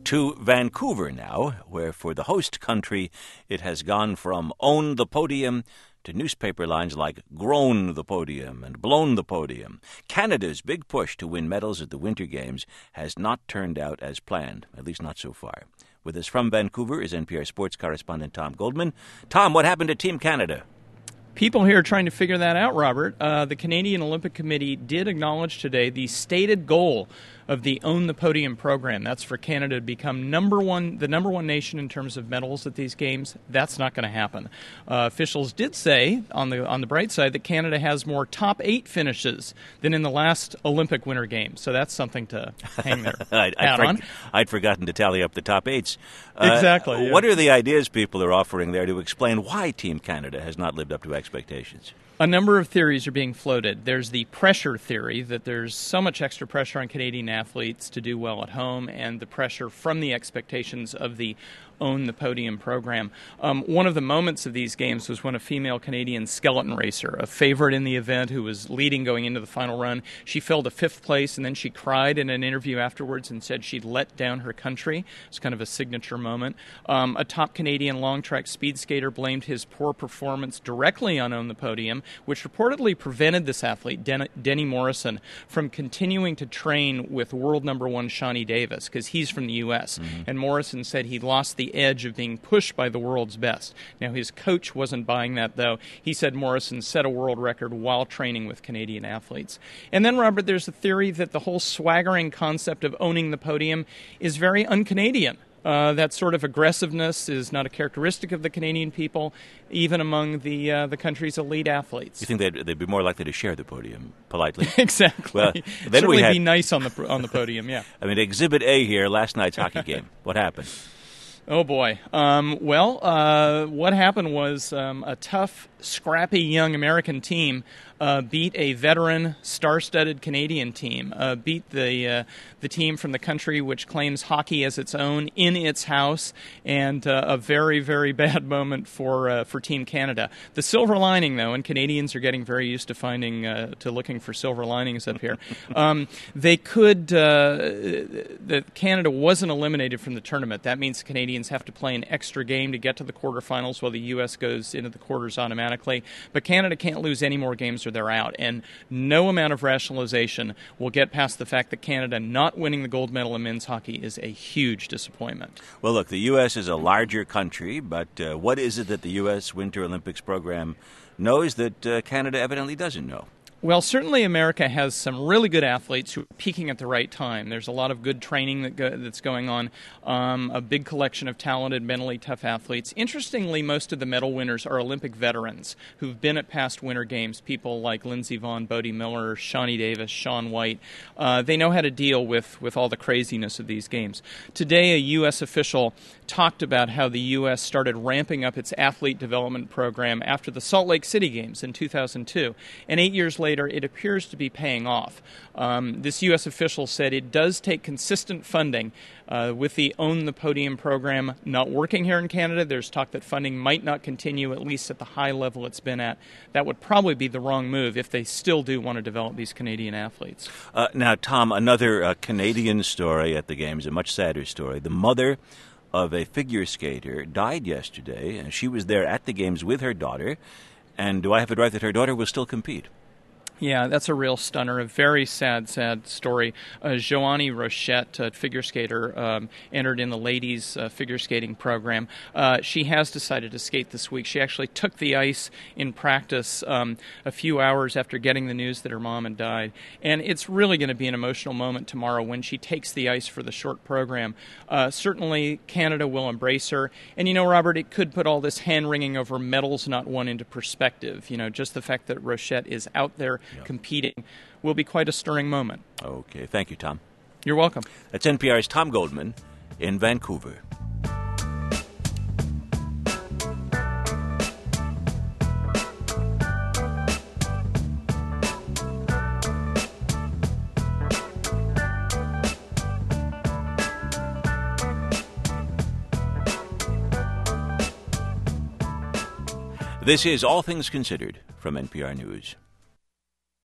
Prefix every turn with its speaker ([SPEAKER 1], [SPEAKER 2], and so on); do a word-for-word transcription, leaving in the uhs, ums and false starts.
[SPEAKER 1] To Vancouver now, where for the host country it has gone from own the podium to newspaper lines like grown the podium and blown the podium. Canada's big push to win medals at the Winter Games has not turned out as planned, at least not so far. With us from Vancouver is N P R sports correspondent Tom Goldman. Tom, what happened to Team Canada?
[SPEAKER 2] People here are trying to figure that out, Robert. Uh, the Canadian Olympic Committee did acknowledge today the stated goal of the Own the Podium program. That's for Canada to become number one, the number one nation in terms of medals at these games. That's not going to happen. Uh, officials did say, on the on the bright side, that Canada has more top eight finishes than in the last Olympic Winter Games. So that's something to hang their
[SPEAKER 1] I'd,
[SPEAKER 2] hat
[SPEAKER 1] I'd, for,
[SPEAKER 2] on.
[SPEAKER 1] I'd forgotten to tally up the top eights. Uh,
[SPEAKER 2] exactly. Yeah.
[SPEAKER 1] What are the ideas people are offering there to explain why Team Canada has not lived up to expectations?
[SPEAKER 2] A number of theories are being floated. There's the pressure theory, that there's so much extra pressure on Canadian athletes to do well at home, and the pressure from the expectations of the Own the Podium program. Um, one of the moments of these games was when a female Canadian skeleton racer, a favorite in the event who was leading going into the final run, she fell to fifth place, and then she cried in an interview afterwards and said she'd let down her country. It's kind of a signature moment. Um, a top Canadian long track speed skater blamed his poor performance directly on Own the Podium, which reportedly prevented this athlete, Den- Denny Morrison, from continuing to train with world number one Shawnee Davis, because he's from the U S Mm-hmm. And Morrison said he lost the edge of being pushed by the world's best. Now, his coach wasn't buying that, though. He said Morrison set a world record while training with Canadian athletes. And then, Robert, there's a theory that the whole swaggering concept of owning the podium is very un-Canadian. Uh, that sort of aggressiveness is not a characteristic of the Canadian people, even among the uh, the country's elite athletes.
[SPEAKER 1] You think they'd, they'd be more likely to share the podium politely?
[SPEAKER 2] Exactly.
[SPEAKER 1] Well, then
[SPEAKER 2] Certainly
[SPEAKER 1] we had,
[SPEAKER 2] be nice on the on the podium. Yeah.
[SPEAKER 1] I mean, Exhibit A here, last night's hockey game. What happened?
[SPEAKER 2] Oh, boy. Um, well, uh, what happened was um, a tough, scrappy young American team uh, beat a veteran, star-studded Canadian team, uh, beat the uh, the team from the country which claims hockey as its own in its house, and uh, a very, very bad moment for uh, for Team Canada. The silver lining, though, and Canadians are getting very used to finding, uh, to looking for silver linings up here, um, they could, uh, the Canada wasn't eliminated from the tournament. That means the Canadians have to play an extra game to get to the quarterfinals while the U S goes into the quarters automatically. But Canada can't lose any more games or they're out. And no amount of rationalization will get past the fact that Canada not winning the gold medal in men's hockey is a huge disappointment.
[SPEAKER 1] Well, look, the U S is a larger country, but uh, what is it that the U S Winter Olympics program knows that uh, Canada evidently doesn't know?
[SPEAKER 2] Well, certainly America has some really good athletes who are peaking at the right time. There's a lot of good training that go, that's going on, um, a big collection of talented, mentally tough athletes. Interestingly, most of the medal winners are Olympic veterans who've been at past Winter Games, people like Lindsey Vonn, Bodie Miller, Shawnee Davis, Shaun White. Uh, they know how to deal with, with all the craziness of these games. Today, a U S official talked about how the U S started ramping up its athlete development program after the Salt Lake City Games in two thousand two. And eight years later, it appears to be paying off. Um, this U S official said it does take consistent funding. Uh, with the Own the Podium program not working here in Canada, there's talk that funding might not continue, at least at the high level it's been at. That would probably be the wrong move if they still do want to develop these Canadian athletes.
[SPEAKER 1] Uh, now, Tom, another uh, Canadian story at the Games, a much sadder story. The mother of a figure skater died yesterday, and she was there at the Games with her daughter. And do I have it right that her daughter will still compete?
[SPEAKER 2] Yeah, that's a real stunner. A very sad, sad story. Uh, Joanie Rochette, a figure skater, um, entered in the ladies' uh, figure skating program. Uh, she has decided to skate this week. She actually took the ice in practice um, a few hours after getting the news that her mom had died. And it's really going to be an emotional moment tomorrow when she takes the ice for the short program. Uh, certainly, Canada will embrace her. And, you know, Robert, it could put all this hand-wringing over medals not won into perspective. You know, just the fact that Rochette is out there Yep. competing will be quite a stirring moment.
[SPEAKER 1] Okay. Thank you, Tom.
[SPEAKER 2] You're welcome.
[SPEAKER 1] That's N P R's Tom Goldman in Vancouver. This is All Things Considered from N P R News.